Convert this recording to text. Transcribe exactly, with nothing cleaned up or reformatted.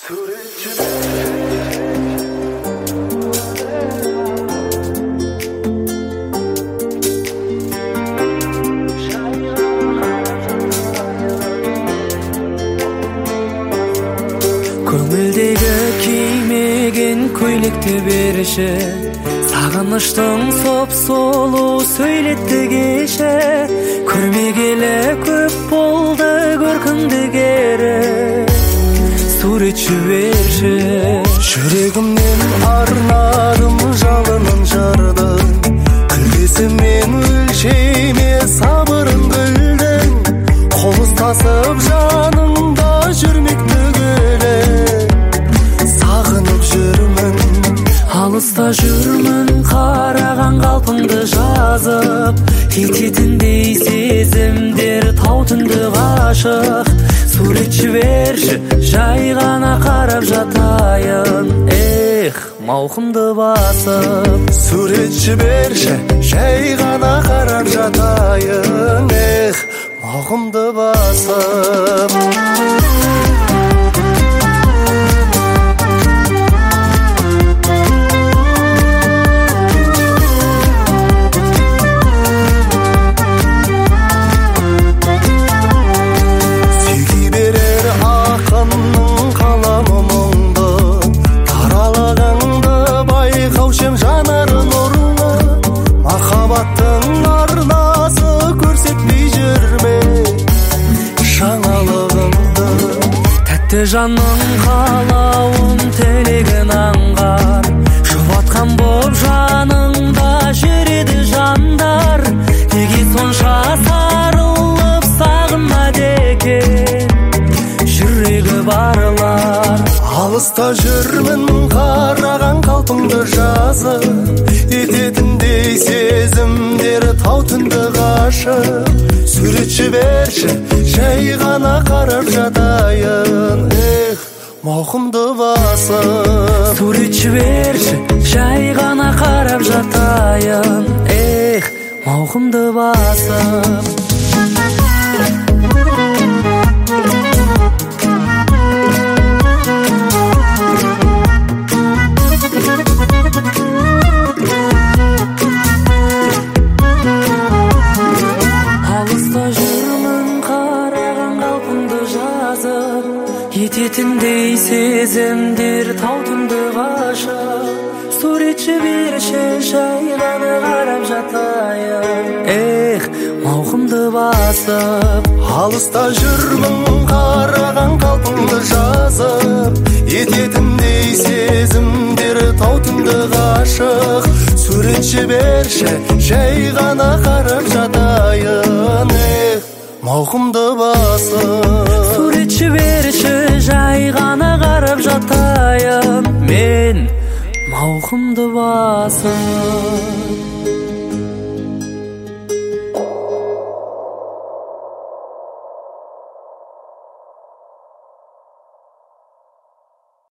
Көңілдегі кимеген көйлекті берші, сағыныштың соп-солу сөйлетті кеше. Көрмегелі көп болды көркіңді кері, суретші берші. Жүрегімнен арнадым жалынын жардың, күлкесімен өлшеме сабырын гүлдің. Қол ұстасып жаныңда жүрмекті гүлі, сағынып жүрмін. Алыста жүрмін қараған қалпыңды жазып, кететіндей сезімдер тау түнді ғашық. Суретші берші, жай ғана қарап жатайын, эх, мауқымды басып. Суретші берші, жай ғана қарап жатайын, эх, мауқымды басып. Жанарын орны, махаббаттың арнасы көрсетпей жүрме жаңалығымды. Тәтті жанның қалауын тілегін аңғар, жұбатқан боп жаныңда жүреді жандар. Неге сонша сарылып сағынады екен жүрегі барлар. Алыста жүрмін қараған қалпыңды жазып, ететіндей сезімдер тау түнді ғашық. Суретші берші, жай ғана қарап жатайын, эх, мауқымды басып. Суретші берші, жай ғана қарап жатайын, эх, мауқымды басып. Ететіндей сезімдер тау түнді ғашық. Суретші берші, жай ғана қарап жатайын, эх, мауқымды басып. Алыста жүрмін қараған қалпыңды жазып, ететіндей сезімдер тау түнді ғашық. Суретші берші, жай ғана қарап жатайын, эх, мауқымды басып. Суретші берші, жай ғана қарап жатайын, мен мауқымды басып.